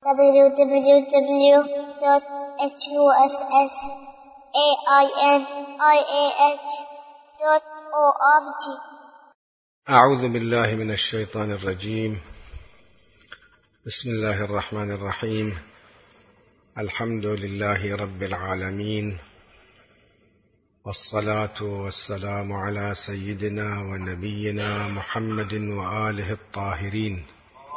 www.husainiah.org. أعوذ بالله من الشيطان الرجيم. بسم الله الرحمن الرحيم. الحمد لله رب العالمين، والصلاة والسلام على سيدنا ونبينا محمد وآله الطاهرين.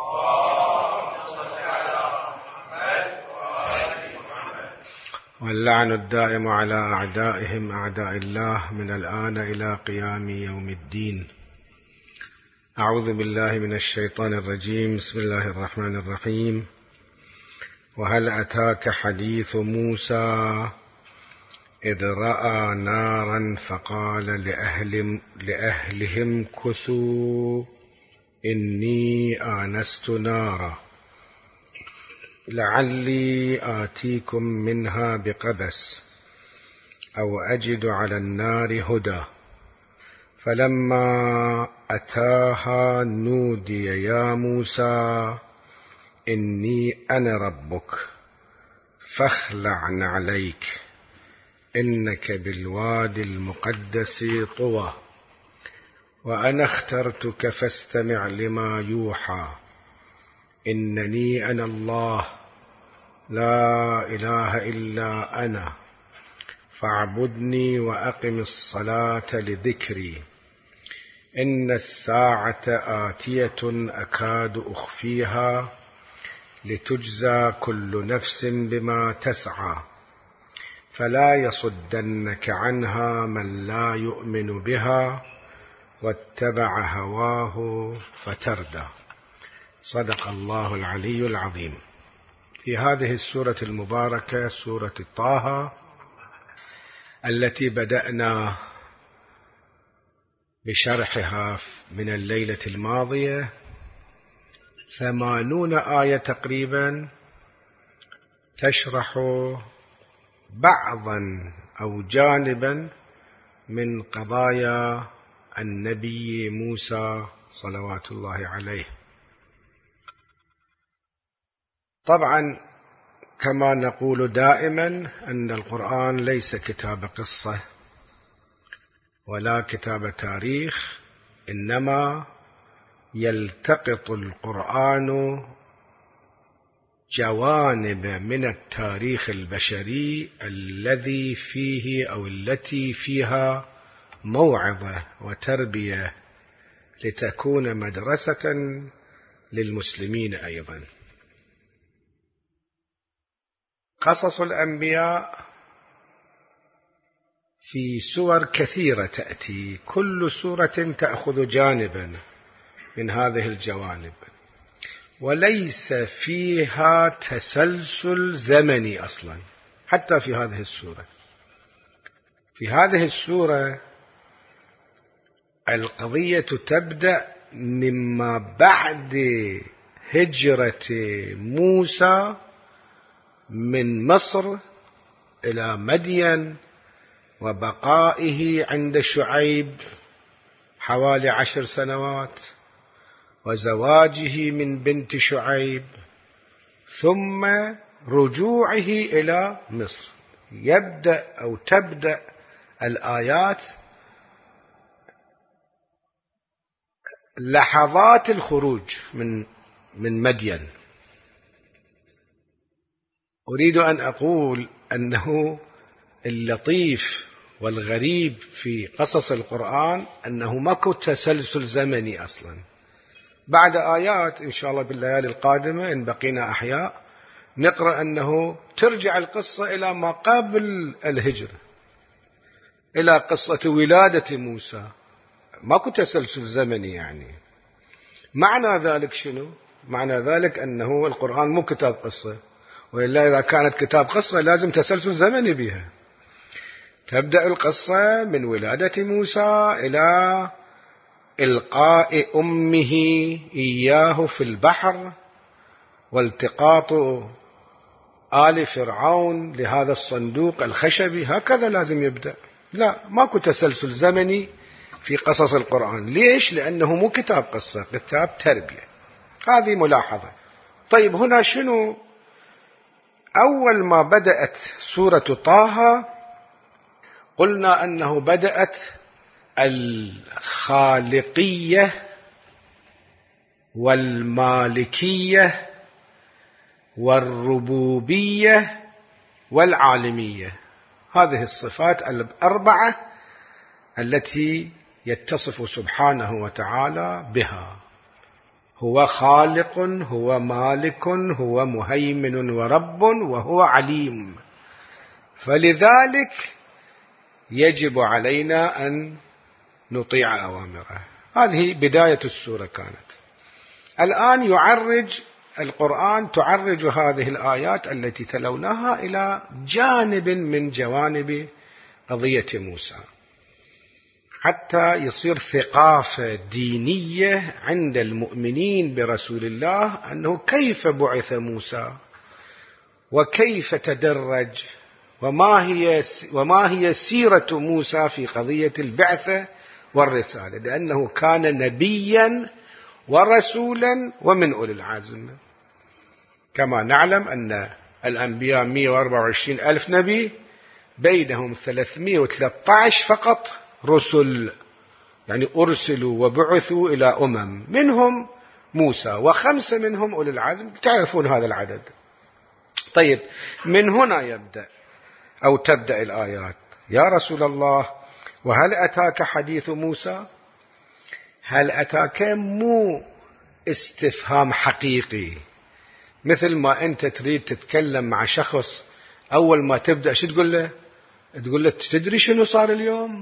واللعن الدائم على أعدائهم أعداء الله من الآن إلى قيام يوم الدين. أعوذ بالله من الشيطان الرجيم. بسم الله الرحمن الرحيم. وهل أتاك حديث موسى إذ رأى نارا فقال لأهلهم كثوا إني آنست نارا لعلي آتيكم منها بقبس أو أجد على النار هدى. فلما أتاها نودي يا موسى إني أنا ربك فاخلع عليك إنك بالوادي المقدس طوى وأنا اخترتك فاستمع لما يوحى إنني أنا الله لا إله إلا أنا فاعبدني وأقم الصلاة لذكري إن الساعة آتية أكاد أخفيها لتجزى كل نفس بما تسعى فلا يصدنك عنها من لا يؤمن بها واتبع هواه فتردى. صدق الله العلي العظيم. في هذه السورة المباركة سورة طه التي بدأنا بشرحها من الليلة الماضية 80 آية تقريبا تشرح بعضا أو جانبا من قضايا النبي موسى صلوات الله عليه. طبعا كما نقول دائما أن القرآن ليس كتاب قصة ولا كتاب تاريخ، إنما يلتقط القرآن جوانب من التاريخ البشري الذي فيه أو التي فيها موعظة وتربية لتكون مدرسة للمسلمين أيضا. قصص الأنبياء في سور كثيرة تأتي، كل سورة تأخذ جانبا من هذه الجوانب، وليس فيها تسلسل زمني أصلا. حتى في هذه السورة، في هذه السورة القضية تبدأ مما بعد هجرة موسى من مصر إلى مدين وبقائه عند شعيب حوالي 10 سنوات وزواجه من بنت شعيب ثم رجوعه إلى مصر. يبدأ أو تبدأ الآيات لحظات الخروج من مدين. أريد أن أقول أنه اللطيف والغريب في قصص القرآن أنه ماكو تسلسل زمني أصلا. بعد آيات إن شاء الله بالليالي القادمة إن بقينا أحياء نقرأ أنه ترجع القصة إلى ما قبل الهجرة، إلى قصة ولادة موسى. ماكو تسلسل زمني يعني. معنى ذلك شنو؟ معنى ذلك أنه القرآن مو كتاب قصة، وإلا إذا كانت كتاب قصة لازم تسلسل زمني بها. تبدأ القصة من ولادة موسى إلى إلقاء أمه إياه في البحر والتقاط آل فرعون لهذا الصندوق الخشبي. هكذا لازم يبدأ. لا، ماكو تسلسل زمني في قصص القرآن. ليش؟ لأنه مو كتاب قصة، كتاب تربية. هذه ملاحظة. طيب هنا شنو أول ما بدأت سورة طه قلنا أنه بدأت الخالقية والمالكية والربوبية والعالمية، هذه الصفات الأربعة التي يتصف سبحانه وتعالى بها. هو خالق، هو مالك، هو مهيمن ورب، وهو عليم. فلذلك يجب علينا أن نطيع أوامره. هذه بداية السورة كانت. الآن يعرج القرآن، تعرج هذه الآيات التي تلوناها إلى جانب من جوانب قضية موسى، حتى يصير ثقافة دينية عند المؤمنين برسول الله أنه كيف بعث موسى وكيف تدرج وما هي سيرة موسى في قضية البعثة والرسالة، لأنه كان نبيا ورسولا ومن أولي العزم. كما نعلم أن الأنبياء 124 ألف نبي، بينهم 313 فقط رسل، يعني أرسلوا وبعثوا إلى منهم موسى، و5 منهم أولي العزم. تعرفون هذا العدد. طيب، من هنا يبدأ أو تبدأ الآيات. يا رسول الله، وهل أتاك حديث موسى؟ هل أتاك مو استفهام حقيقي، مثل ما أنت تريد تتكلم مع شخص أول ما تبدأ شو تقول له؟ تقول له تدري شنو صار اليوم؟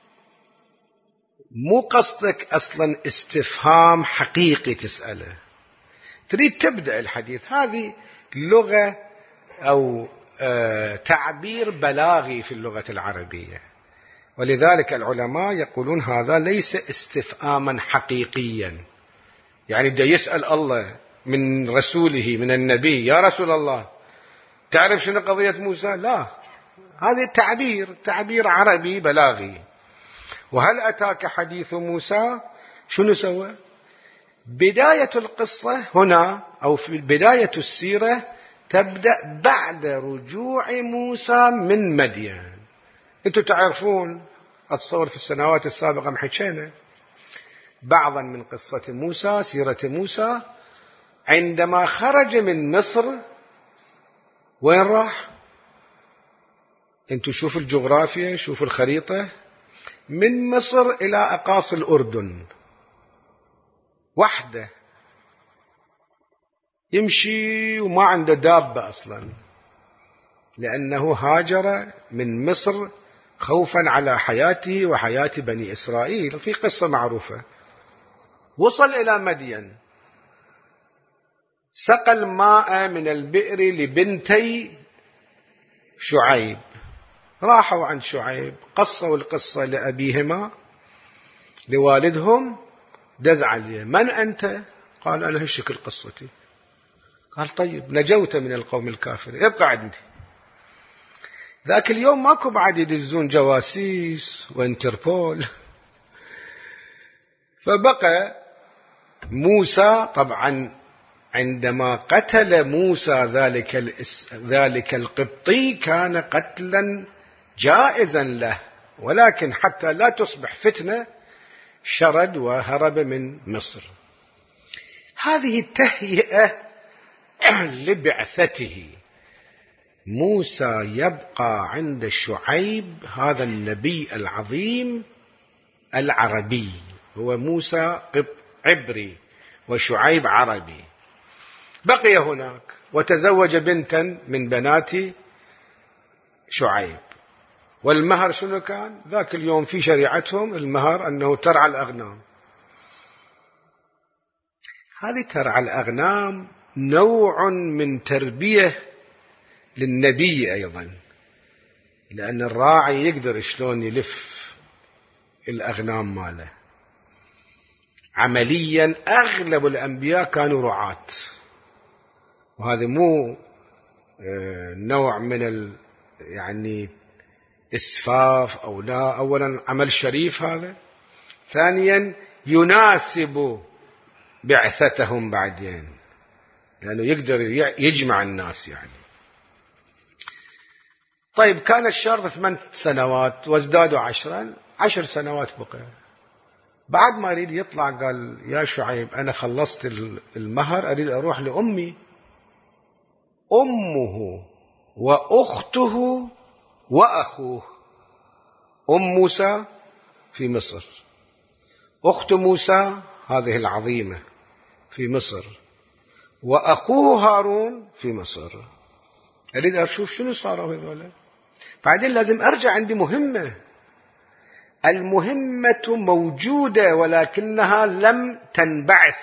مو قصدك أصلا استفهام حقيقي تسأله، تريد تبدأ الحديث. هذه لغة أو تعبير بلاغي في اللغة العربية، ولذلك العلماء يقولون هذا ليس استفهاما حقيقيا. يعني دا يسأل الله من رسوله من النبي: يا رسول الله تعرف شنو قضية موسى؟ لا، هذا تعبير عربي بلاغي. وهل أتاك حديث موسى؟ شنو سوى؟ بداية القصة هنا أو في بداية السيرة تبدأ بعد رجوع موسى من مدين. أنتم تعرفون، أتصور في السنوات السابقة محكينا بعضا من قصة موسى، سيرة موسى. عندما خرج من مصر وين راح؟ أنتم شوفوا الجغرافيا، شوفوا الخريطة. من مصر إلى أقاصي الأردن وحده، يمشي وما عنده دابة أصلا، لأنه هاجر من مصر خوفا على حياته وحياة بني إسرائيل، في قصة معروفة. وصل إلى مدين، سقى الماء من البئر لبنتي شعيب. راحوا عند شعيب، قصوا القصة لأبيهما لوالدهم. دز عليه: من أنت؟ قال: أنا هالشكل قصتي. قال: طيب، نجوت من القوم الكافر، ابقى عندي. ذاك اليوم ماكو بعد يدزون جواسيس وانتربول. فبقى موسى. طبعا عندما قتل موسى ذلك القبطي كان قتلا جائزا له، ولكن حتى لا تصبح فتنة شرد وهرب من مصر. هذه التهيئة لبعثته. موسى يبقى عند شعيب، هذا النبي العظيم العربي. هو موسى عبري وشعيب عربي. بقي هناك وتزوج بنتا من بنات شعيب. والمهر شنو كان؟ ذاك اليوم في شريعتهم المهر أنه ترعى الأغنام. هذه ترعى الأغنام نوع من تربية للنبي أيضا، لأن الراعي يقدر شلون يلف الأغنام ماله. عمليا أغلب الأنبياء كانوا رعاة، وهذا مو نوع من يعني إسفاف أو لا. أولا عمل شريف هذا، ثانيا يناسب بعثتهم بعدين، لأنه يقدر يجمع الناس يعني. طيب كان الشرط 8 سنوات وازدادوا 10 سنوات بقى. بعد ما يريد يطلع قال يا شعيب أنا خلصت المهر، أريد أروح لأمي. أمه وأخته وأخوه. أم موسى في مصر، أخت موسى هذه العظيمة في مصر، وأخوه هارون في مصر. أريد أشوف شنو صاروا هذولا. بعدين لازم أرجع، عندي مهمة. المهمة موجودة ولكنها لم تنبعث.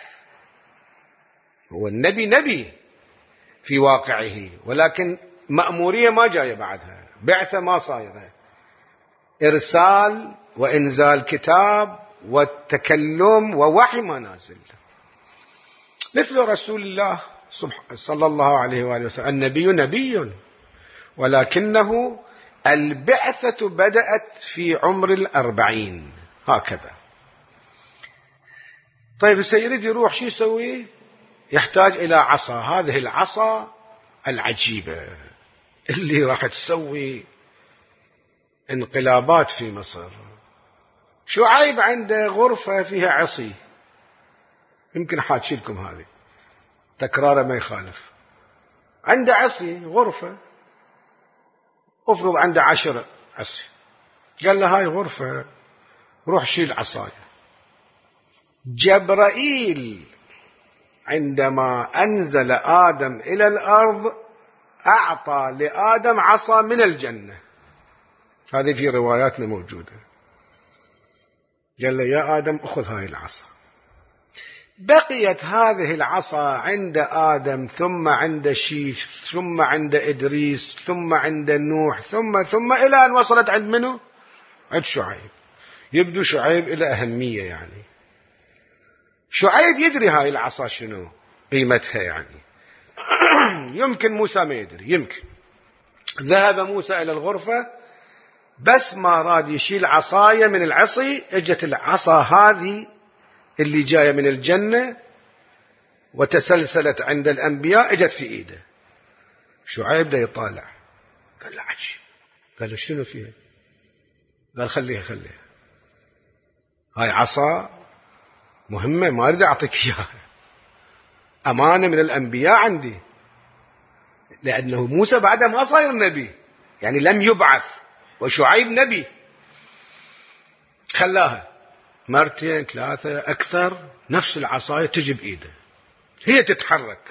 هو النبي نبي في واقعه، ولكن مأمورية ما جاية بعدها، بعثة ما صايرة، إرسال وإنزال كتاب والتكلم ووحي ما نازل. مثل رسول الله صلى الله عليه وآله وسلم، النبي نبي ولكنه البعثة بدأت في عمر 40 هكذا. طيب سيريد يروح شو يسوي؟ يحتاج إلى عصا، هذه العصا العجيبة اللي راح تسوي انقلابات في مصر. شعيب عنده غرفة فيها عصي، يمكن حاكي لكم هذه تكراره ما يخالف. عنده عصي غرفة، افرض عنده 10 عصي، قال له هاي غرفة روح شيل عصايا. جبرائيل عندما أنزل آدم إلى الأرض أعطى لآدم عصا من الجنة، هذه في رواياتنا موجودة. قال له يا آدم أخذ هاي العصا. بقيت هذه العصا عند آدم، ثم عند شيث، ثم عند إدريس، ثم عند نوح، ثم إلى أن وصلت عند منه؟ عند شعيب. يبدو شعيب إلى أهمية، يعني شعيب يدري هاي العصا شنو قيمتها، يعني يمكن موسى ما يدري. يمكن ذهب موسى إلى الغرفة بس ما راد يشيل عصاية من العصي، اجت العصا هذه اللي جاية من الجنة وتسلسلت عند الأنبياء، اجت في إيده. شعيب ده يطالع، قال له عجيب. قال له شنو فيها؟ قال خليها هاي عصا مهمة، ما أريد أعطيك إياها، أمانة من الأنبياء عندي، لأنه موسى بعده ما صاير نبي، يعني لم يبعث، وشعيب نبي. خلاها مرتين 3 أكثر، نفس العصاية تجي بإيده، هي تتحرك.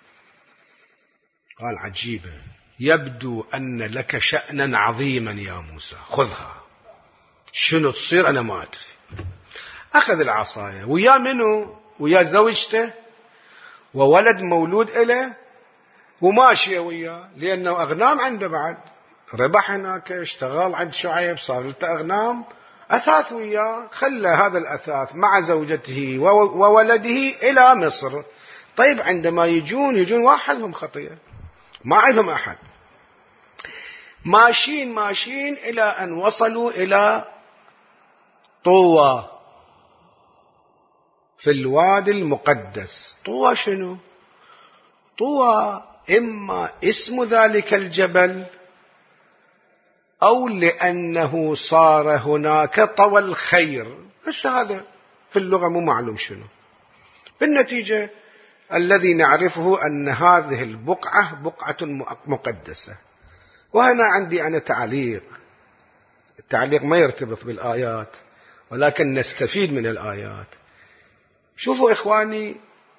قال عجيبة، يبدو أن لك شأنا عظيما يا موسى، خذها. شنو تصير أنا ما أدري. أخذ العصاية ويا منه، ويا زوجته وولد مولود إله، وماشي وياه، لأنه أغنام عنده بعد، ربح هناك، اشتغل عند شعيب، صار له أغنام، أثاث وياه، خلى هذا الأثاث مع زوجته وولده إلى مصر. طيب عندما يجون وحدهم خطية، ما عندهم أحد. ماشين إلى أن وصلوا إلى طوى في الوادي المقدس. طوى شنو؟ طوى إما اسم ذلك الجبل، أو لأنه صار هناك طوى الخير، بس هذا في اللغة مو معلوم شنو. بالنتيجة الذي نعرفه أن هذه البقعة بقعة مقدسة. وهنا عندي أنا تعليق. التعليق ما يرتبط بالآيات، ولكن نستفيد من الآيات. شوفوا إخواني،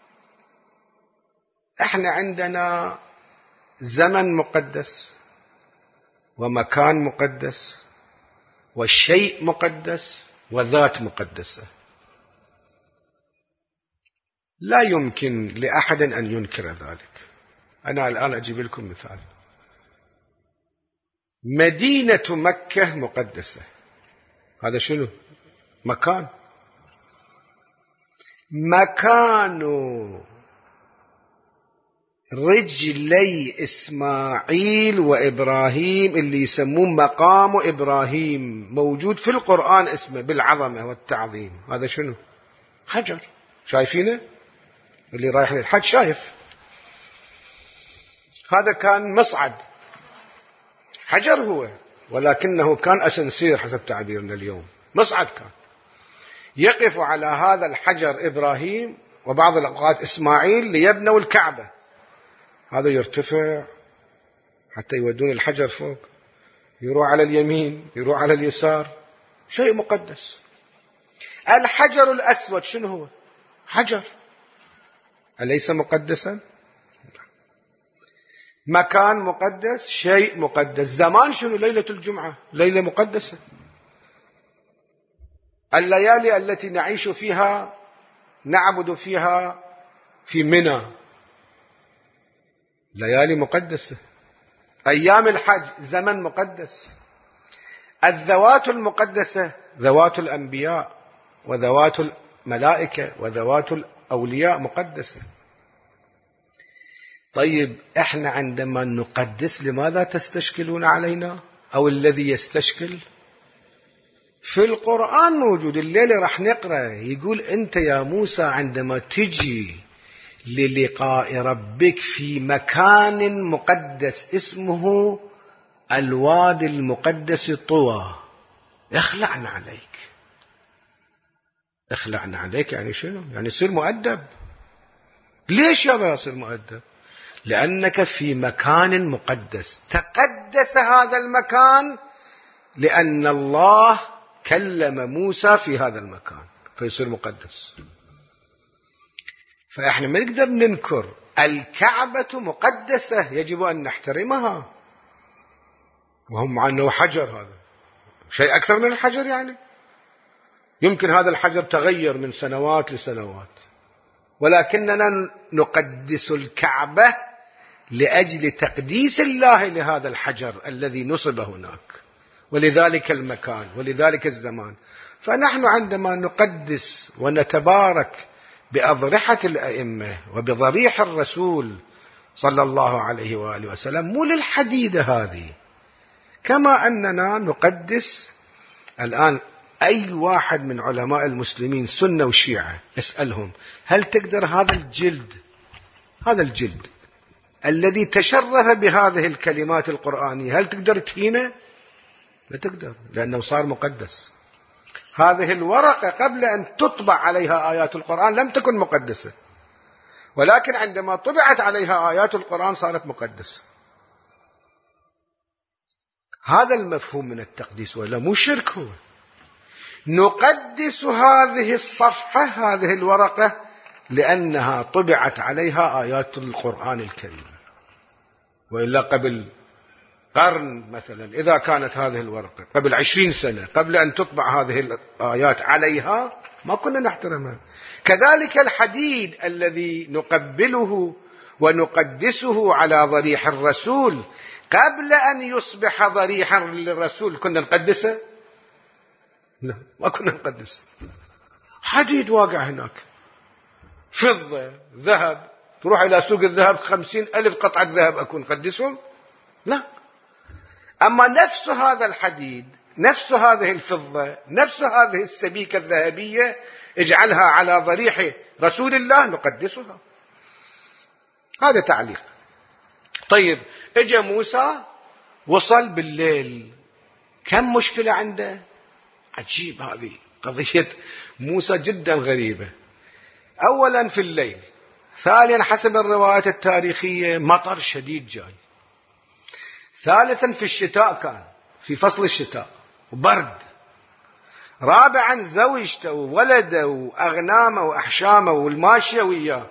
احنا عندنا زمن مقدس ومكان مقدس والشيء مقدس وذات مقدسة. لا يمكن لأحد أن ينكر ذلك. أنا الآن أجيب لكم مثال. مدينة مكة مقدسة، هذا شنو؟ مكان رجلي إسماعيل وإبراهيم، اللي يسمون مقام إبراهيم، موجود في القرآن اسمه بالعظمة والتعظيم. هذا شنو؟ حجر، شايفينه؟ اللي رايح للحج شايف. هذا كان مصعد، حجر هو، ولكنه كان أسنسير حسب تعبيرنا اليوم، مصعد كان. يقف على هذا الحجر إبراهيم وبعض الأوقات إسماعيل ليبنوا الكعبة. هذا يرتفع حتى يودون الحجر فوق، يروح على اليمين، يروح على اليسار، شيء مقدس. الحجر الأسود شنو هو؟ حجر، أليس مقدسا؟ مكان مقدس، شيء مقدس. زمان شنو؟ ليلة الجمعة ليلة مقدسة. الليالي التي نعيش فيها نعبد فيها في منى ليالي مقدسة. أيام الحج زمن مقدس. الذوات المقدسة ذوات الأنبياء وذوات الملائكة وذوات الأولياء مقدسة. طيب احنا عندما نقدس لماذا تستشكلون علينا؟ أو الذي يستشكل في القرآن موجود. الليلة راح نقرأ، يقول أنت يا موسى عندما تجي للقاء ربك في مكان مقدس اسمه الوادي المقدس طوى، اخلعنا عليك. اخلعنا عليك يعني شنو؟ يعني صير مؤدب. ليش يا صير مؤدب؟ لأنك في مكان مقدس. تقدس هذا المكان لأن الله كلم موسى في هذا المكان فيصير مقدس. فإحنا ما نقدر ننكر الكعبة مقدسة، يجب أن نحترمها. وهم مع أنه حجر، هذا شيء أكثر من الحجر. يعني يمكن هذا الحجر تغير من سنوات لسنوات، ولكننا نقدس الكعبة لأجل تقديس الله لهذا الحجر الذي نصب هناك، ولذلك المكان ولذلك الزمان. فنحن عندما نقدس ونتبارك بأضرحة الأئمة وبضريح الرسول صلى الله عليه وآله وسلم، مو للحديدة هذه. كما أننا نقدس الآن أي واحد من علماء المسلمين سنة وشيعة اسألهم هل تقدر هذا الجلد الذي تشرف بهذه الكلمات القرآنية هل تقدر تهينه؟ لا تقدر، لأنه صار مقدس. هذه الورقة قبل أن تطبع عليها آيات القرآن لم تكن مقدسة، ولكن عندما طبعت عليها آيات القرآن صارت مقدسة. هذا المفهوم من التقديس، ولا مو شرك. هو نقدس هذه الصفحة، هذه الورقة، لأنها طبعت عليها آيات القرآن الكريم. وإلا قبل قرن مثلا، إذا كانت هذه الورقة قبل 20 سنة قبل أن تطبع هذه الآيات عليها ما كنا نحترمها. كذلك الحديد الذي نقبله ونقدسه على ضريح الرسول قبل أن يصبح ضريحا للرسول كنا نقدسه؟ لا، ما كنا نقدسه. حديد واقع هناك، فضة، ذهب، تروح إلى سوق الذهب 50,000 قطعة ذهب أكون قدسهم؟ لا. أما نفس هذا الحديد، نفس هذه الفضة، نفس هذه السبيكة الذهبية اجعلها على ضريح رسول الله نقدسها. هذا تعليق. طيب اجى موسى وصل بالليل، كم مشكلة عنده؟ عجيب، هذه قضية موسى جدا غريبة. أولا في الليل، ثانيا حسب الروايات التاريخية مطر شديد جاي، ثالثا في الشتاء، كان في فصل الشتاء وبرد، رابعا زوجته وولده وأغنامه وأحشامه والماشية وياه،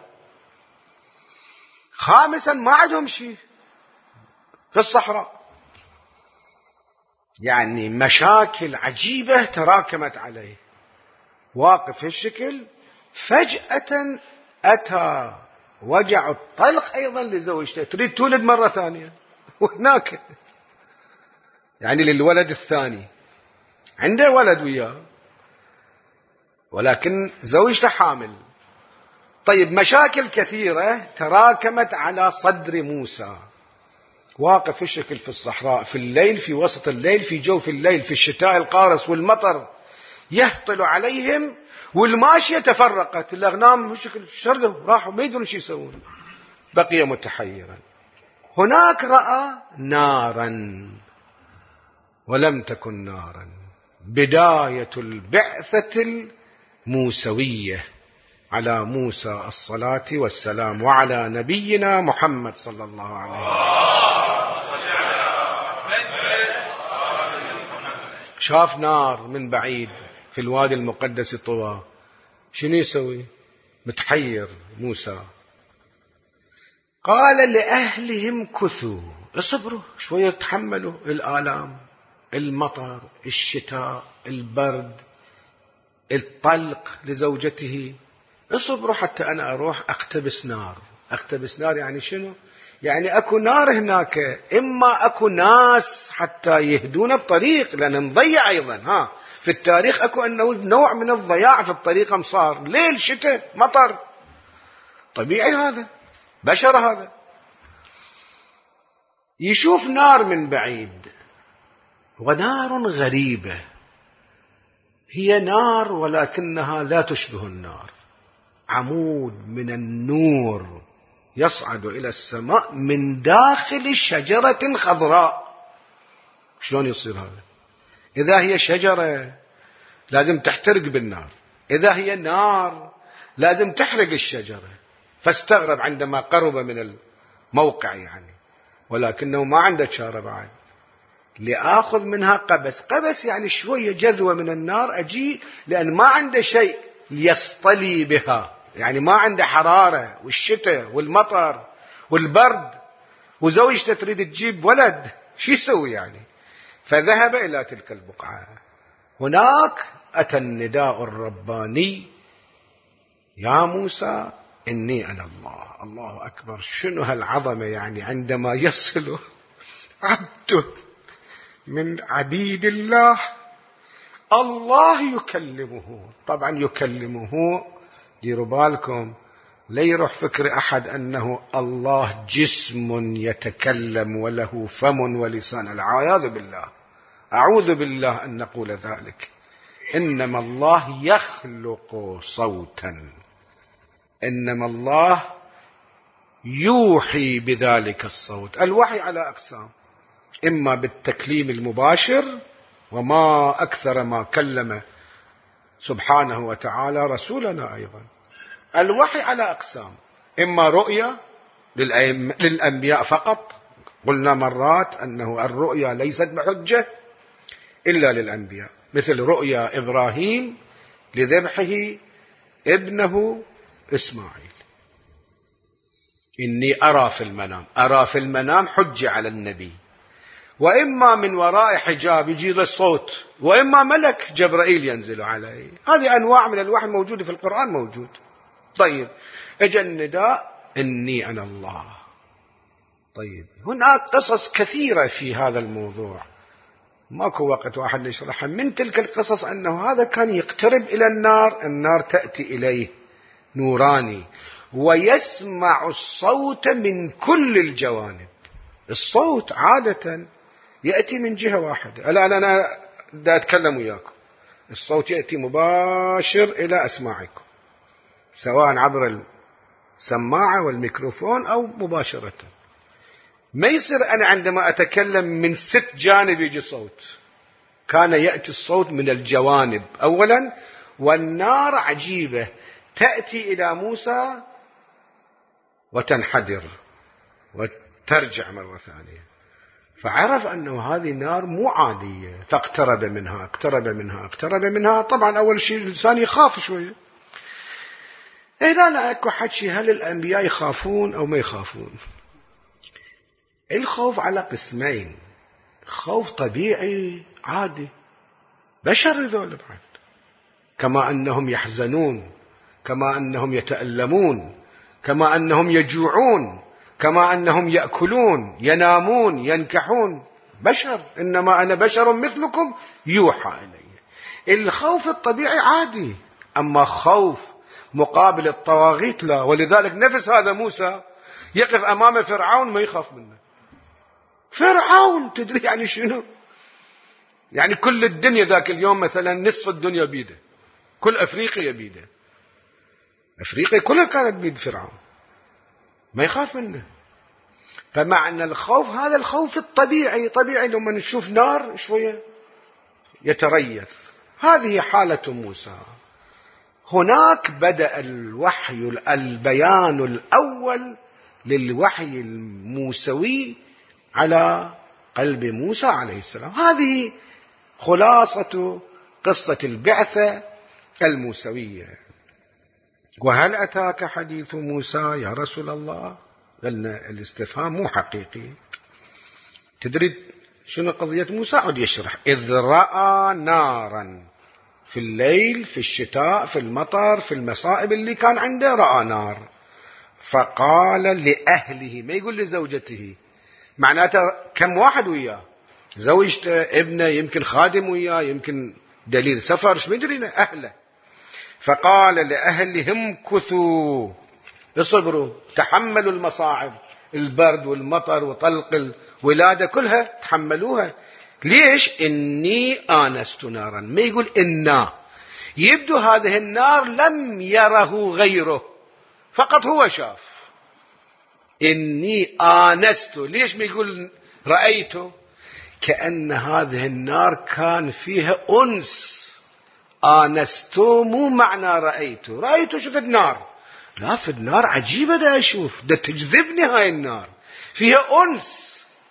خامسا ما عندهم شيء في الصحراء. يعني مشاكل عجيبة تراكمت عليه، واقف هالشكل. فجأة أتى وجع الطلق أيضا لزوجته، تريد تولد مرة ثانية، وهناك يعني للولد الثاني عنده ولد وياه، ولكن زوجته حامل. طيب مشاكل كثيرة تراكمت على صدر موسى، واقف في الشكل في الصحراء في الليل، في وسط الليل، في جوف الليل، في الشتاء القارس والمطر يهطل عليهم، والماشية تفرقت، الأغنام بشكل شردوا راحوا ما يدرون شو يسوون، بقي متحيرا. هناك رأى نارا ولم تكن نارا. بداية البعثة الموسوية على موسى الصلاة والسلام وعلى نبينا محمد صلى الله عليه وسلم. شاف نار من بعيد في الوادي المقدس طوى، شنو يسوي؟ متحير موسى. قال لأهلهم كثوا، اصبروا شوية، تحملوا الآلام، المطر، الشتاء، البرد، الطلق لزوجته، اصبروا حتى أنا أروح أقتبس نار. أقتبس نار يعني شنو؟ يعني أكو نار هناك، إما أكو ناس حتى يهدون الطريق، لأن نضيع أيضا في التاريخ أكو أنه نوع من الضياع في الطريق، أمصار ليل شتاء مطر، طبيعي هذا، بشر هذا. يشوف نار من بعيد، ونار غريبة، هي نار ولكنها لا تشبه النار، عمود من النور يصعد إلى السماء من داخل شجرة خضراء. شلون يصير هذا؟ إذا هي شجرة لازم تحترق بالنار، إذا هي نار لازم تحرق الشجرة. فاستغرب عندما قرب من الموقع يعني، ولكنه ما عنده شارة بعد، لآخذ منها قبس. قبس يعني شوية جذوة من النار أجي، لأن ما عنده شيء يصطلي بها، يعني ما عنده حرارة، والشتاء والمطر والبرد، وزوجته تريد تجيب ولد، شو يسوي يعني؟ فذهب إلى تلك البقعة. هناك أتى النداء الرباني: يا موسى إني أنا الله. الله أكبر، شنو هالعظمة يعني عندما يصل عبد من عبيد الله الله يكلمه. طبعا يكلمه، ديروا بالكم لا يروح فكر أحد أنه الله جسم يتكلم وله فم ولسان، العياذ بالله، أعوذ بالله أن نقول ذلك. إنما الله يخلق صوتا، إنما الله يوحي بذلك الصوت. الوحي على أقسام: إما بالتكليم المباشر، وما أكثر ما كلم سبحانه وتعالى رسولنا أيضا. الوحي على أقسام: إما رؤيا للأنبياء فقط، قلنا مرات أنه الرؤيا ليست بحجة إلا للأنبياء، مثل رؤيا إبراهيم لذبحه ابنه إسماعيل: إني أرى في المنام. أرى في المنام حجة على النبي. وإما من وراء حجاب يجي له الصوت، وإما ملك جبرائيل ينزل عليه. هذه أنواع من الوحي موجودة في القرآن، موجود. طيب، اجى النداء: إني أنا الله. طيب، هناك قصص كثيرة في هذا الموضوع، ماكو وقت واحد نشرحها. من تلك القصص أنه هذا كان يقترب إلى النار، النار تأتي إليه نوراني، ويسمع الصوت من كل الجوانب. الصوت عادة يأتي من جهة واحدة. الآن أنا دا أتكلم وياكم، الصوت يأتي مباشر إلى أسماعكم، سواء عبر السماعة والميكروفون أو مباشرة. ما يصير أنا عندما أتكلم من 6 جانب يجي صوت. كان يأتي الصوت من الجوانب أولا. والنار عجيبة، تأتي إلى موسى وتنحدر وترجع مرة ثانية. فعرف أنه هذه نار مو عادية، فاقترب منها اقترب منها اقترب منها. طبعا أول شيء الإنسان يخاف شوية. لا أكو حكي هل الأنبياء يخافون أو ما يخافون. الخوف على قسمين: خوف طبيعي عادي، بشر ذول بعد، كما أنهم يحزنون، كما أنهم يتألمون، كما أنهم يجوعون، كما أنهم يأكلون، ينامون، ينكحون، بشر. إنما أنا بشر مثلكم يوحى إلي. الخوف الطبيعي عادي، أما خوف مقابل الطواغيت لا. ولذلك نفس هذا موسى يقف أمام فرعون ما يخاف منه. فرعون تدري يعني شنو؟ يعني كل الدنيا ذاك اليوم مثلا نصف الدنيا بيده، كل أفريقيا بيده، أفريقيا كلها كانت بيد فرعون، ما يخاف منه. فمعنى الخوف هذا الخوف الطبيعي، طبيعي لما نشوف نار شوية يتريث. هذه حالة موسى. هناك بدأ الوحي، البيان الأول للوحي الموسوي على قلب موسى عليه السلام. هذه خلاصة قصة البعثة الموسوية. وهل أتاك حديث موسى يا رسول الله؟ قلنا الاستفهام مو حقيقي. تدري شنو قضية موسى؟ عد يشرح. إذ رأى نارا في الليل، في الشتاء، في المطر، في المصائب اللي كان عنده، رأى نار. فقال لأهله، ما يقول لزوجته، معناته كم واحد وياه، زوجته، ابنه، يمكن خادم وياه، يمكن دليل سفر، ايش مدري، أهله. فقال لأهلهم كثوا، اصبروا، تحملوا المصاعب، البرد والمطر وطلق الولادة كلها تحملوها. ليش؟ إني آنست نارا. ما يقول إنا، يبدو هذه النار لم يره غيره، فقط هو شاف. إني آنست، ليش ما يقول رأيته؟ كأن هذه النار كان فيها أنس. آنست مو معنى رأيته. رأيته شفت نار، لا، في النار عجيبة، دا أشوف، دا تجذبني هاي النار، فيها أنس،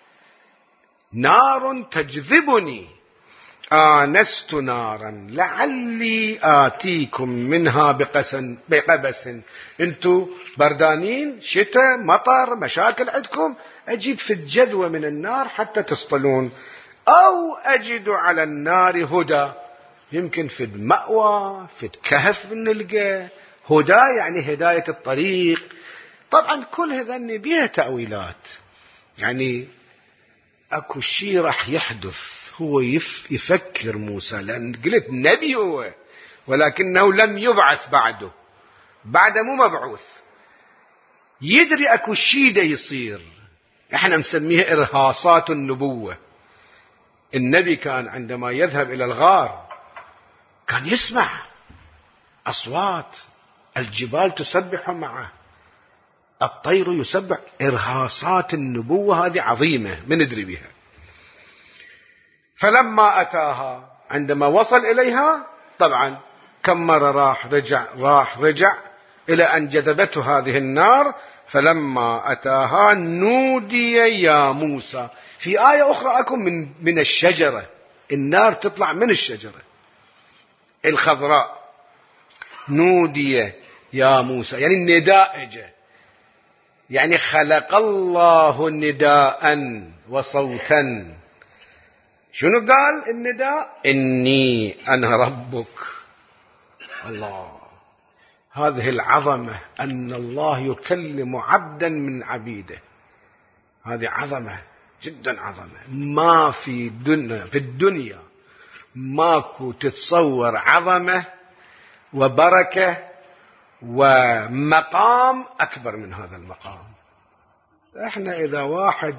نار تجذبني. آنست نارا لعلي آتيكم منها بقبس. انتو بردانين، شتاء، مطر، مشاكل عندكم، أجيب في الجذوة من النار حتى تصطلون، أو أجد على النار هدى، يمكن في المأوى، في الكهف نلقى هدى، يعني هداية الطريق. طبعا كل هذا بيها تأويلات، يعني اكو شيء راح يحدث. هو يفكر موسى، لأن قلت نبي هو، ولكنه لم يبعث بعد مو مبعوث. يدري اكو شيء دا يصير، احنا نسميه إرهاصات النبوة. النبي كان عندما يذهب إلى الغار كان يسمع أصوات، الجبال تسبح معه، الطير يسبح. إرهاصات النبوة هذه عظيمة، من ندري بها. فلما أتاها، عندما وصل إليها، طبعا كم مرة راح رجع إلى أن جذبته هذه النار. فلما أتاها نودي يا موسى. في آية أخرى أكو من الشجرة، النار تطلع من الشجرة الخضراء. نودي يا موسى، يعني النداء اجى، يعني خلق الله نداء وصوتا. شنو قال النداء؟ إني أنا ربك. الله، هذه العظمة، أن الله يكلم عبدا من عبيده، هذه عظمة جدا عظمة. ما في الدنيا ماكو تتصور عظمة وبركة ومقام أكبر من هذا المقام. احنا إذا واحد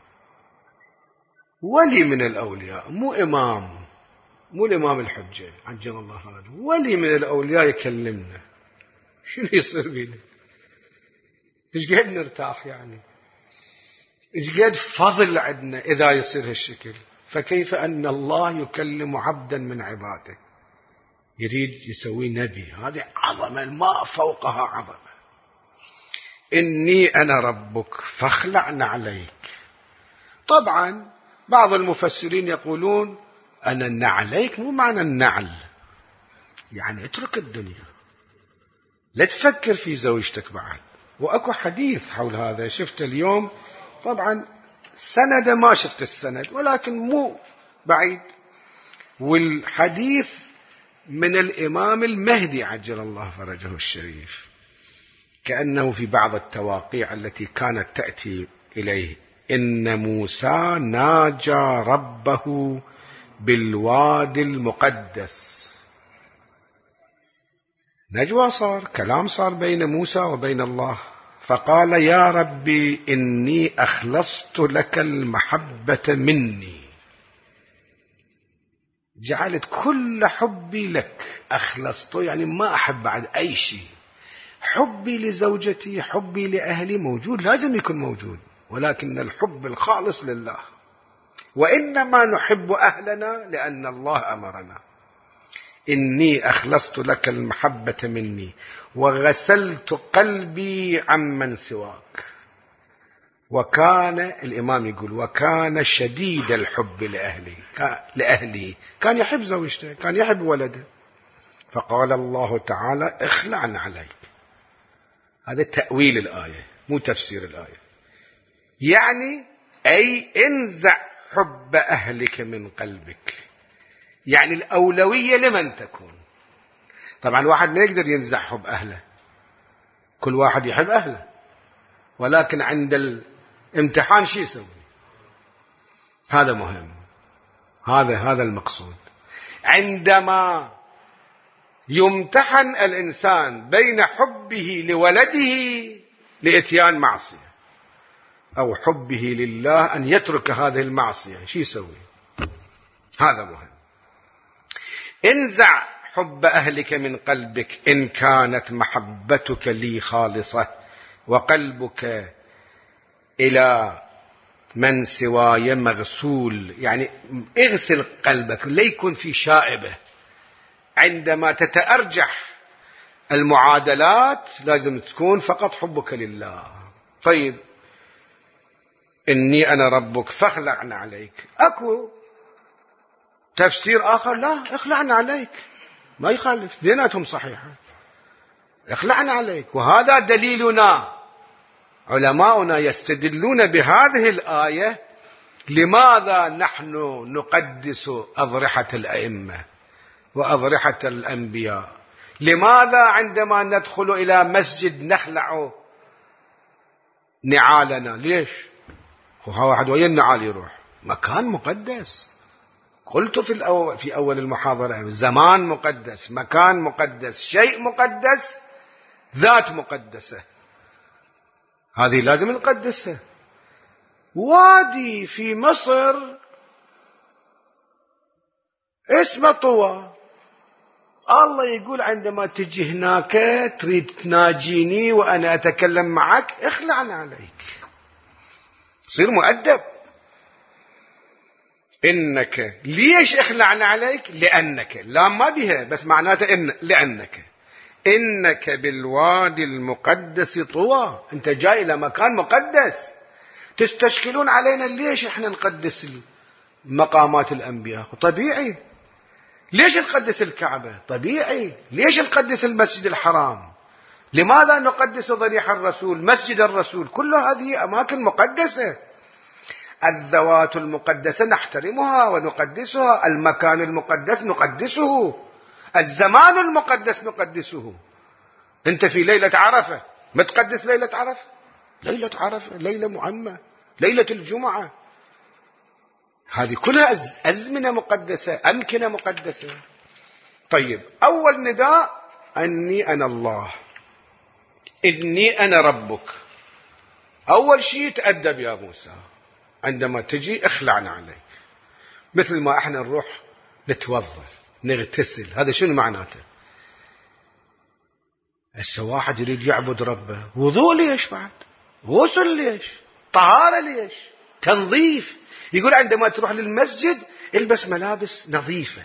ولي من الأولياء، مو الإمام الحجة عجل الله فرجه، ولي من الأولياء يكلمنا، شنو يصير بينا؟ إيش قد نرتاح، يعني إيش قد فضل عندنا إذا يصير هالشكل. فكيف أن الله يكلم عبدا من عباده، يريد يسوي نبي؟ هذه عظمة ما فوقها عظمة. إني أنا ربك فاخلع نعليك. طبعا بعض المفسرين يقولون أنا نعليك مو معنى النعل، يعني اترك الدنيا، لا تفكر في زوجتك بعد. وأكو حديث حول هذا شفت اليوم، طبعا سند ما شفت السند ولكن مو بعيد، والحديث من الإمام المهدي عجل الله فرجه الشريف، كأنه في بعض التواقيع التي كانت تأتي إليه: إن موسى ناجى ربه بالوادي المقدس. نجوى صار، كلام صار بين موسى وبين الله. فقال يا ربي إني أخلصت لك المحبة مني، جعلت كل حبي لك، أخلصت يعني ما أحب بعد أي شيء. حبي لزوجتي، حبي لأهلي موجود، لازم يكون موجود، ولكن الحب الخالص لله. وإنما نحب أهلنا لأن الله أمرنا. إني أخلصت لك المحبة مني وغسلت قلبي عمن سواك. وكان الإمام يقول وكان شديد الحب لأهله، كان يحب زوجته، كان يحب ولده. فقال الله تعالى اخلعن عليك. هذا تأويل الآية مو تفسير الآية. يعني أي انزع حب أهلك من قلبك. يعني الأولوية لمن تكون؟ طبعا الواحد ما يقدر ينزع حب أهله، كل واحد يحب أهله، ولكن عند الامتحان شو يسوي؟ هذا مهم، هذا المقصود. عندما يمتحن الإنسان بين حبه لولده لإتيان معصية أو حبه لله أن يترك هذه المعصية، شو يسوي؟ هذا مهم. انزع حب أهلك من قلبك إن كانت محبتك لي خالصة وقلبك إلى من سواي مغسول. يعني اغسل قلبك، لا يكون في شائبة. عندما تتأرجح المعادلات لازم تكون فقط حبك لله. طيب إني أنا ربك فاخلعنا عليك، أكو تفسير آخر لا اخلعنا عليك، ما يخالف، ديناتهم صحيحة، اخلعنا عليك. وهذا دليلنا، علماؤنا يستدلون بهذه الآية لماذا نحن نقدس أضرحة الأئمة وأضرحة الأنبياء. لماذا عندما ندخل إلى مسجد نخلع نعالنا؟ ليش؟ هو واحد وين النعال يروح؟ مكان مقدس. قلت في أول المحاضرة زمان مقدس، مكان مقدس، شيء مقدس، ذات مقدسة، هذه لازم نقدسها. وادي في مصر اسمه طوى، الله يقول عندما تجي هناك تريد تناجيني وأنا أتكلم معك اخلعنا عليك، صير مؤدب. إنك ليش اخلعنا عليك؟ لأنك، لا ما بها بس معناته لأنك إنك بالوادي المقدس طوى. أنت جاي إلى مكان مقدس، تستشكلون علينا ليش إحنا نقدس مقامات الأنبياء؟ طبيعي. ليش نقدس الكعبة؟ طبيعي. ليش نقدس المسجد الحرام؟ لماذا نقدس ضريح الرسول، مسجد الرسول؟ كل هذه أماكن مقدسة. الذوات المقدسة نحترمها ونقدسها، المكان المقدس نقدسه، الزمان المقدس نقدسه. أنت في ليلة عرفة ما تقدس ليلة عرفة؟ ليلة عرفة ليلة مهمة، ليلة الجمعة، هذه كلها أزمنة مقدسة، أمكنة مقدسة. طيب أول نداء أني أنا الله، إني أنا ربك. أول شيء تأدب يا موسى، عندما تجي اخلعنا عليك. مثل ما احنا نروح نتوضا نغتسل، هذا شنو معناته؟ هسه واحد يريد يعبد ربه، وضوء ليش بعد؟ غسل ليش؟ طهارة ليش؟ تنظيف. يقول عندما تروح للمسجد البس ملابس نظيفة،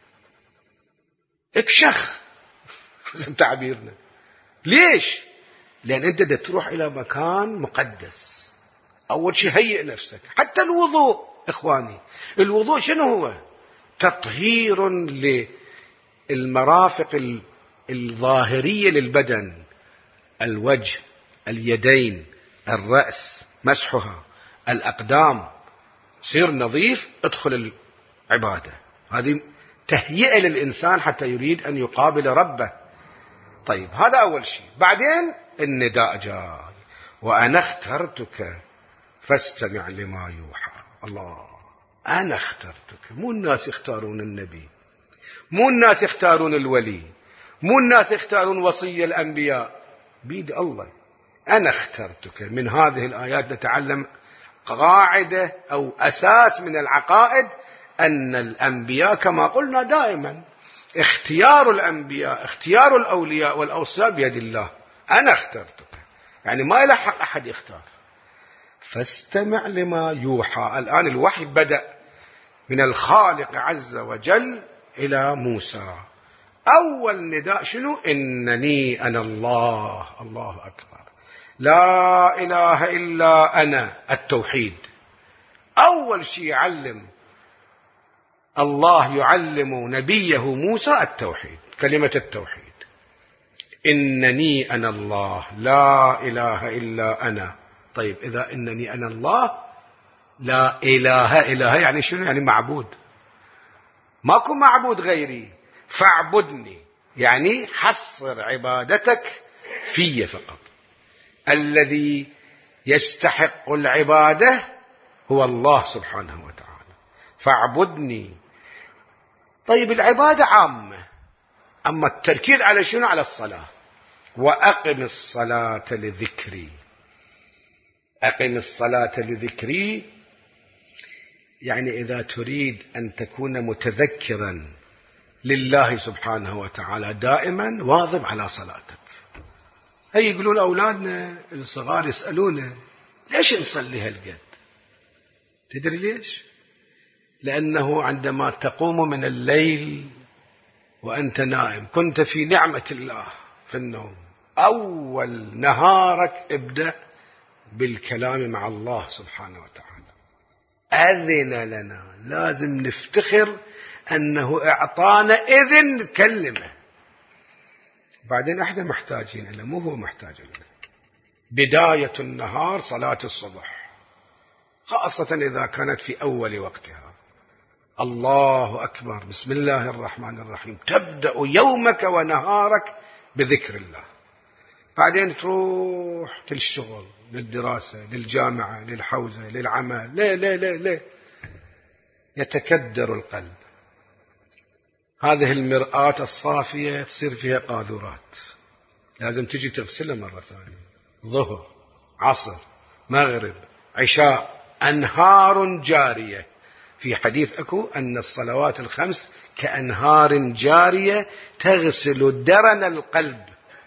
اكشخ حسب تعبيرنا. ليش؟ لأن أنت بدك تروح إلى مكان مقدس. أول شيء هيئ نفسك. حتى الوضوء إخواني، الوضوء شنو هو؟ تطهير للمرافق الظاهرية للبدن، الوجه، اليدين، الرأس، مسحها، الأقدام، صير نظيف، ادخل العبادة. هذه تهيئة للإنسان حتى يريد أن يقابل ربه. طيب هذا أول شيء. بعدين النداء جاي، وأنا اخترتك فاستمع لما يوحى. الله، أنا اخترتك، مو الناس يختارون النبي، مو الناس يختارون الولي، مو الناس يختارون وصي الأنبياء، بيد الله. أنا اخترتك. من هذه الآيات نتعلم قاعدة أو أساس من العقائد، أن الأنبياء كما قلنا دائما اختيار الأنبياء، اختيار الأولياء والأوصياء بيد الله. أنا اخترتك، يعني ما له حق أحد يختار. فاستمع لما يوحى. الآن الوحي بدأ من الخالق عز وجل إلى موسى. أول نداء شنو؟ إنني أنا الله. الله أكبر، لا إله إلا أنا، التوحيد. أول شيء يعلم الله، يعلم نبيه موسى التوحيد، كلمة التوحيد. إنني أنا الله لا إله إلا أنا. طيب إذا إنني أنا الله لا إله يعني شنو؟ يعني معبود، ماكو معبود غيري، فاعبدني يعني حصر عبادتك في فقط. الذي يستحق العبادة هو الله سبحانه وتعالى، فاعبدني. طيب العبادة عامة، أما التركيز على شنو؟ على الصلاة. وأقم الصلاة لذكري. أقم الصلاة لذكري يعني إذا تريد أن تكون متذكرا لله سبحانه وتعالى دائما واظب على صلاتك. هي يقولون أولادنا الصغار يسألون ليش نصلي هالقد؟ تدري ليش؟ لأنه عندما تقوم من الليل وأنت نائم كنت في نعمة الله في النوم، أول نهارك ابدأ بالكلام مع الله سبحانه وتعالى. أذن لنا، لازم نفتخر أنه أعطانا إذن نكلمه. بعدين احنا محتاجين إليه، مو هو محتاج لنا. بداية النهار صلاة الصبح، خاصة إذا كانت في أول وقتها. الله أكبر، بسم الله الرحمن الرحيم، تبدأ يومك ونهارك بذكر الله. بعدين تروح للشغل، للدراسة، للجامعة، للحوزة، للعمل. لا لا لا لا، يتكدر القلب. هذه المرآة الصافية تصير فيها قاذورات، لازم تجي تغسلها مرة ثانية. ظهر، عصر، مغرب، عشاء، أنهار جارية. في حديث أكو أن الصلوات الخمس كأنهار جارية تغسل درن القلب.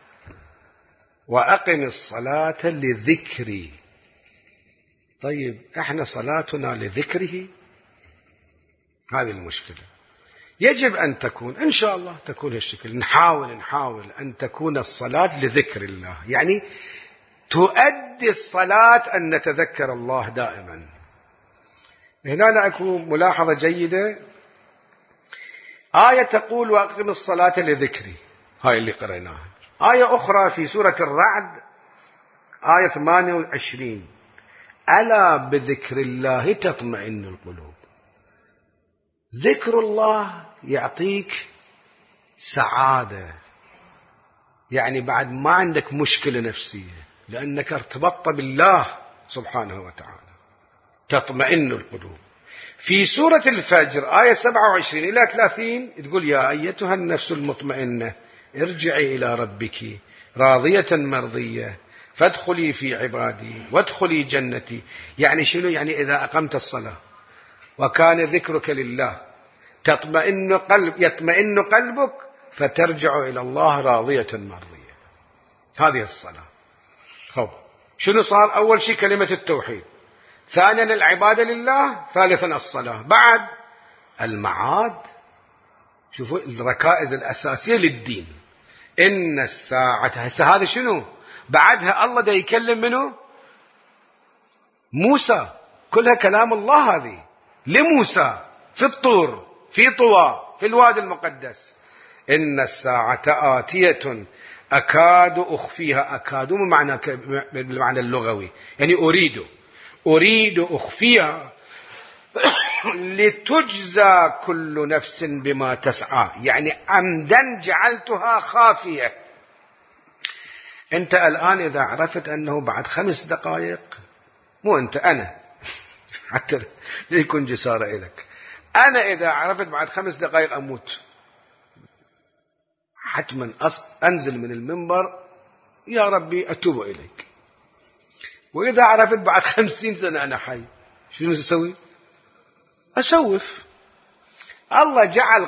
وأقم الصلاة لذكري. طيب احنا صلاتنا لذكره؟ هذه المشكلة. يجب أن تكون إن شاء الله تكون هالشكل. نحاول أن تكون الصلاة لذكر الله، يعني تؤدي الصلاة أن نتذكر الله دائما. هنا أكون ملاحظة جيدة. آية تقول وأقم الصلاة لذكري، هاي اللي قرأناها. آية أخرى في سورة الرعد آية 28: ألا بذكر الله تطمئن القلوب. ذكر الله يعطيك سعادة، يعني بعد ما عندك مشكلة نفسية لأنك ارتبطت بالله سبحانه وتعالى، تطمئن القلوب. في سورة الفجر آية 27 إلى 30 تقول يا أيتها النفس المطمئنة ارجعي إلى ربك راضية مرضية فادخلي في عبادي وادخلي جنتي. يعني شنو؟ يعني إذا أقمت الصلاة وكان ذكرك لله يطمئن قلبك فترجع إلى الله راضية مرضية. هذه الصلاة. شنو صار؟ أول شيء كلمة التوحيد، ثانيا العبادة لله، ثالثا الصلاة. بعد المعاد، شوفوا الركائز الأساسية للدين. إن الساعة، هسه هذا شنو؟ بعدها الله دا يكلم منه موسى، كلها كلام الله هذه لموسى في الطور، في طوى، في الوادي المقدس. إن الساعة آتية أكاد أخفيها. أكاد بالمعنى اللغوي، يعني أريد أخفيها لتجزى كل نفس بما تسعى، يعني عمدا جعلتها خافية. أنت الآن إذا عرفت أنه بعد 5 دقائق، مو أنت، أنا حتى ليكون جسارة إليك، أنا إذا عرفت بعد 5 دقائق أموت، حتما أنزل من المنبر يا ربي أتوب إليك. وإذا عرفت بعد 50 سنة أنا حي، شنو أسوي؟ أسوف. الله جعل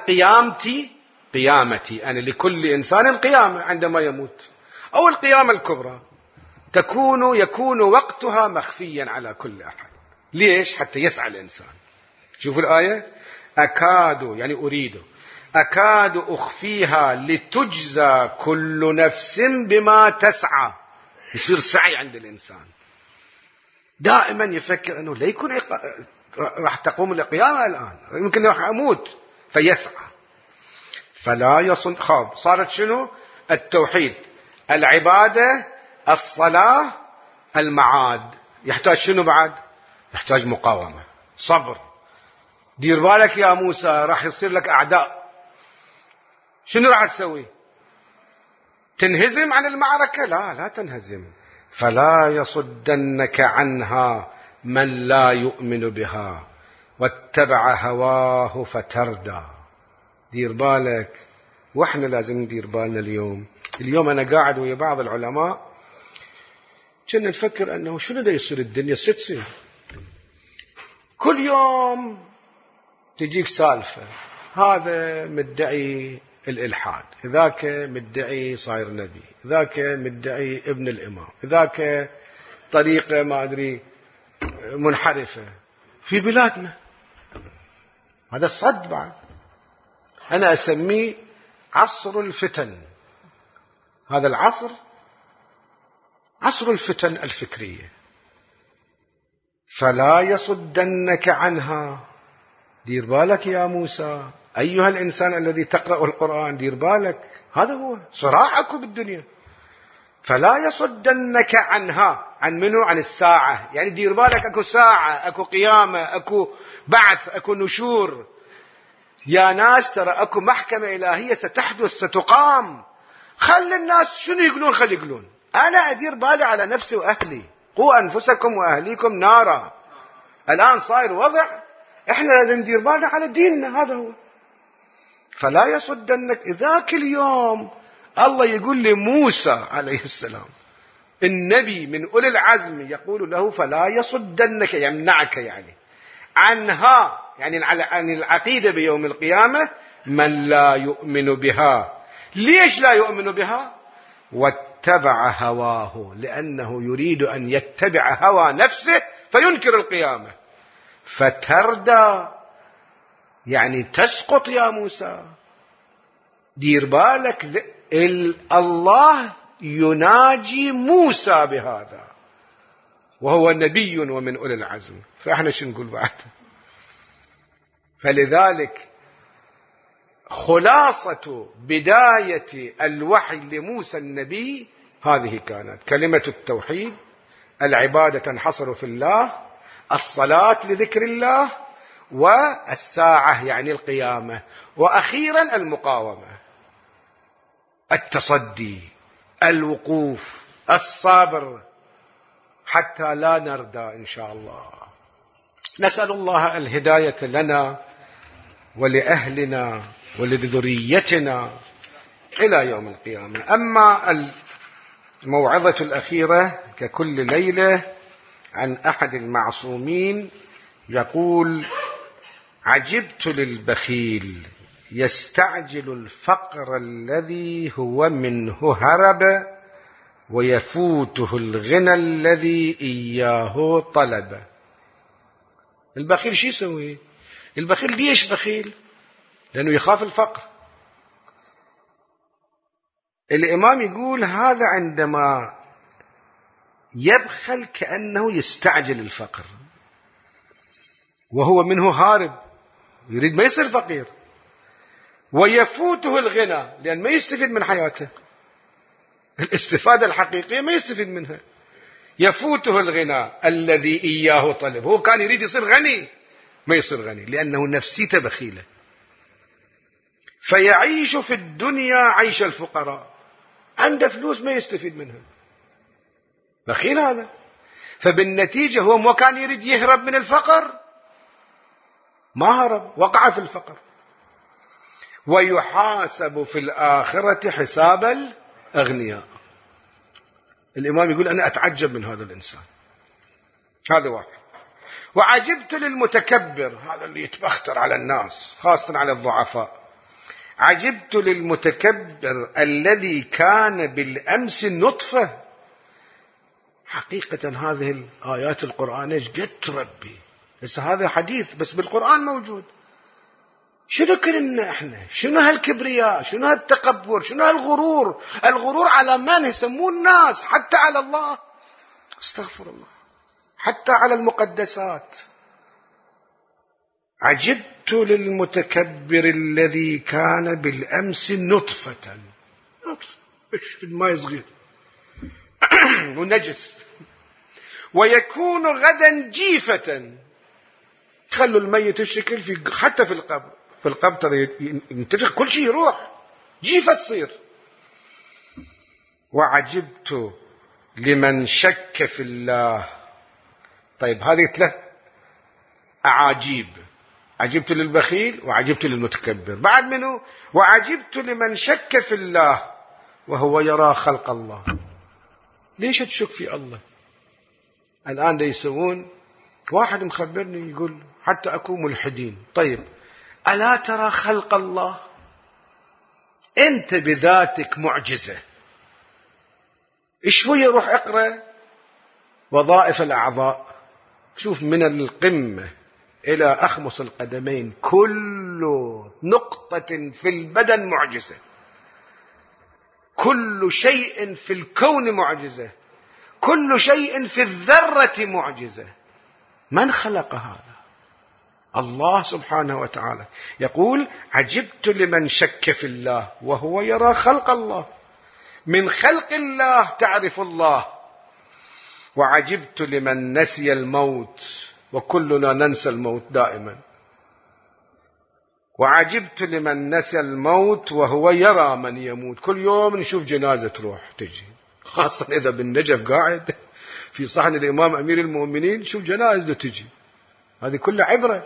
قيامتي أنا لكل إنسان قيامة عندما يموت، أو القيامة الكبرى. يكون وقتها مخفيا على كل أحد. ليش؟ حتى يسعى الإنسان. شوفوا الآية، أكاد يعني أريد، أكاد أخفيها لتجزى كل نفس بما تسعى. يصير سعي عند الإنسان، دائما يفكر أنه لا يكون راح تقوم القيامة الآن، يمكن راح أموت، فيسعى. فلا يصن خاب. صارت شنو؟ التوحيد، العبادة، الصلاة، المعاد. يحتاج شنو بعد؟ يحتاج مقاومة، صبر. دير بالك يا موسى راح يصير لك أعداء، شنو راح تسوي؟ تنهزم عن المعركة؟ لا تنهزم. فلا يصدنك عنها من لا يؤمن بها واتبع هواه فتردى. دير بالك. واحنا لازم ندير بالنا اليوم أنا قاعد ويا بعض العلماء كنا نفكر أنه شنو دا يصير الدنيا تصير كل يوم تجيك سالفة، هذا مدعي الإلحاد، ذاك مدعي صاير نبي، ذاك مدعي ابن الإمام، ذاك طريقة ما أدري منحرفة في بلادنا. هذا الصد بعد. أنا أسميه عصر الفتن. هذا العصر عصر الفتن الفكرية. فلا يصدنك عنها. دير بالك يا موسى أيها الإنسان الذي تقرأ القرآن، دير بالك، هذا هو صراعك بالدنيا. فلا يصدنك عنها. عن منو؟ عن الساعة. يعني دير بالك أكو ساعة، أكو قيامة، أكو بعث، أكو نشور. يا ناس ترى أكو محكمة إلهية ستحدث، ستقام. خلي الناس شنو يقولون خلي يقولون، أنا أدير بالي على نفسي وأهلي. قوا أنفسكم وأهليكم نارا. الآن صاير وضع إحنا لازم ندير بالنا على ديننا، هذا هو. فلا يصدنك. ذاك اليوم الله يقول لموسى عليه السلام النبي من أولي العزم، يقول له فلا يصدنك، يمنعك يعني عنها، يعني عن العقيدة بيوم القيامة، من لا يؤمن بها. ليش لا يؤمن بها؟ واتبع هواه، لأنه يريد أن يتبع هوى نفسه فينكر القيامة. فتردى يعني تسقط يا موسى. دير بالك، الله يناجي موسى بهذا وهو نبي ومن أولي العزم. فإحنا شو نقول بعد؟ فلذلك خلاصة بداية الوحي لموسى النبي هذه كانت كلمة التوحيد، العبادة تنحصر في الله، الصلاة لذكر الله، والساعة يعني القيامة، وأخيرا المقاومة، التصدي، الوقوف، الصبر، حتى لا نردى إن شاء الله. نسأل الله الهداية لنا ولأهلنا ولذريتنا إلى يوم القيامة. أما الموعظة الأخيرة ككل ليلة عن أحد المعصومين، يقول: عجبت للبخيل يستعجل الفقر الذي هو منه هرب، ويفوته الغنى الذي إياه طلب. البخيل شو يسوي؟ البخيل ليش بخيل؟ لأنه يخاف الفقر. الإمام يقول هذا عندما يبخل كأنه يستعجل الفقر، وهو منه هارب، يريد ما يصير فقير. ويفوته الغنى، لأن ما يستفيد من حياته، الاستفادة الحقيقية ما يستفيد منها. يفوته الغنى الذي إياه طلب. هو كان يريد يصير غني، ما يصير غني لأنه نفسيته بخيلة. فيعيش في الدنيا عيش الفقراء، عنده فلوس ما يستفيد منها، بخيل هذا. فبالنتيجة هو ما كان يريد يهرب من الفقر، ما هرب، وقع في الفقر. ويحاسب في الآخرة حساب الأغنياء. الإمام يقول أنا أتعجب من هذا الإنسان. هذا واحد. وعجبت للمتكبر، هذا اللي يتبختر على الناس خاصة على الضعفاء. عجبت للمتكبر الذي كان بالأمس نطفة، حقيقة هذه الآيات القرآنية قد تربي. بس هذا حديث بس بالقرآن موجود. شنو كلنا احنا؟ شنو هالكبرياء؟ شنو هالتكبر؟ شنو هالغرور؟ الغرور على من؟ يسمون الناس، حتى على الله. استغفر الله. حتى على المقدسات. عجبت للمتكبر الذي كان بالأمس نطفة ماء صغير ونجس ويكون غدا جيفة. خلوا الميت الشكل حتى في القبر. في القبر ترى ينتفخ كل شيء يروح، جيفة تصير. وعجبت لمن شك في الله. طيب هذه 3 أعاجيب. عجبت للبخيل وعجبت للمتكبر. بعد منه وعجبت لمن شك في الله وهو يرى خلق الله. ليش تشك في الله؟ الآن يسوون واحد مخبرني يقول حتى أكون ملحدين. طيب ألا ترى خلق الله؟ أنت بذاتك معجزة. شوية روح اقرأ وظائف الأعضاء، شوف من القمة إلى أخمص القدمين كل نقطة في البدن معجزة. كل شيء في الكون معجزة. كل شيء في الذرة معجزة. من خلق هذا؟ الله سبحانه وتعالى. يقول عجبت لمن شك في الله وهو يرى خلق الله. من خلق الله تعرف الله. وعجبت لمن نسي الموت، وكلنا ننسى الموت دائما. وعجبت لمن نسي الموت وهو يرى من يموت. كل يوم نشوف جنازة تروح تجي، خاصة إذا بالنجف قاعد في صحن الإمام أمير المؤمنين شوف جنازة تجي. هذه كلها عبرة.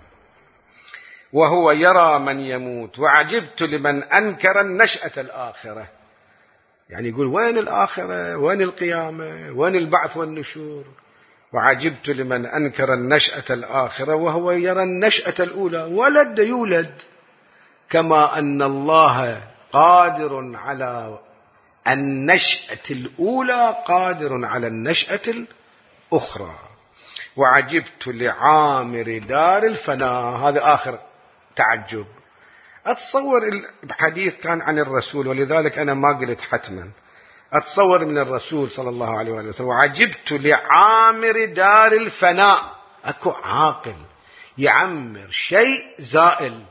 وهو يرى من يموت. وعجبت لمن أنكر النشأة الآخرة. يعني يقول وين الآخرة؟ وين القيامة؟ وين البعث والنشور؟ وعجبت لمن أنكر النشأة الآخرة وهو يرى النشأة الأولى. ولد يولد، كما أن الله قادر على النشأة الأولى قادر على النشأة الأخرى. وعجبت لعامر دار الفناء. هذا آخر تعجب. أتصور الحديث كان عن الرسول، ولذلك أنا ما قلت حتما. أتصور من الرسول صلى الله عليه وسلم. وعجبت لعامر دار الفناء. أكو عاقل يعمر شيء زائل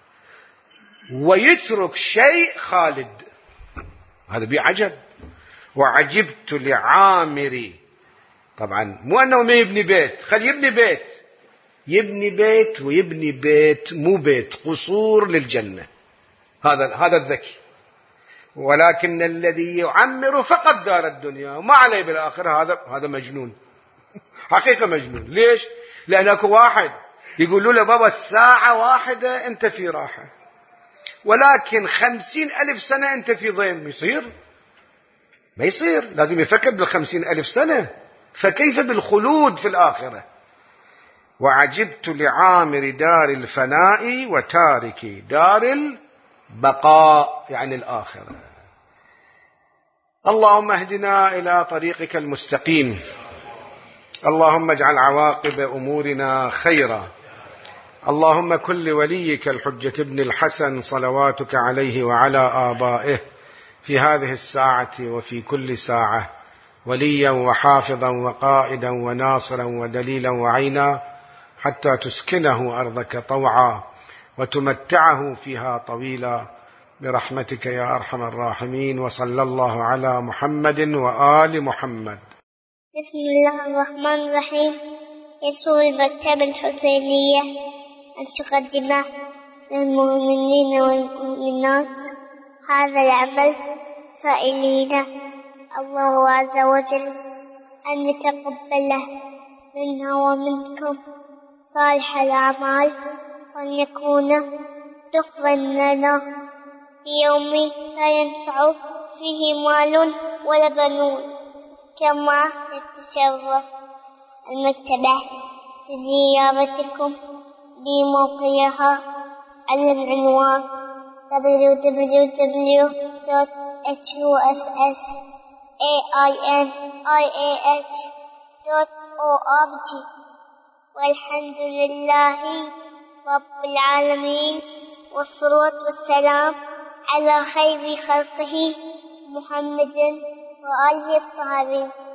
ويترك شيء خالد، هذا بعجب. وعجبت لعامر، طبعا مو أنه ما يبني بيت، خل يبني بيت، يبني بيت ويبني بيت مو بيت، قصور للجنة. هذا الذكي. ولكن الذي يعمر فقط دار الدنيا وما عليه بالآخرة هذا مجنون. حقيقة مجنون. ليش؟ لأنك واحد يقولوا له بابا الساعة واحدة أنت في راحة، ولكن 50,000 سنة أنت في ضيم. يصير؟ ما يصير. لازم يفكر بال50,000 سنة، فكيف بالخلود في الآخرة؟ وعجبت لعامر دار الفناء وتارك دار البقاء، يعني الآخرة. اللهم اهدنا إلى طريقك المستقيم. اللهم اجعل عواقب أمورنا خيرا. اللهم كن لوليك الحجة ابن الحسن صلواتك عليه وعلى آبائه في هذه الساعة وفي كل ساعة وليا وحافظا وقائدا وناصرا ودليلا وعينا، حتى تسكنه أرضك طوعا وتمتعه فيها طويلا برحمتك يا أرحم الراحمين. وصلى الله على محمد وآل محمد. بسم الله الرحمن الرحيم. يسر المكتبة الحسينية أن تقدم للمؤمنين والمؤمنات هذا العمل، سائلين الله عز وجل أن يتقبله منا ومنكم صالح الأعمال، وأن يكون تقبل لنا في يوم لا ينفع فيه مال ولا بنون. كما تتشرف المكتبة بزيارتكم بموقعها على العنوان www.hussAin والحمد لله رب العالمين، والصلاة والسلام على خير خلقه محمد وآله الطاهرين.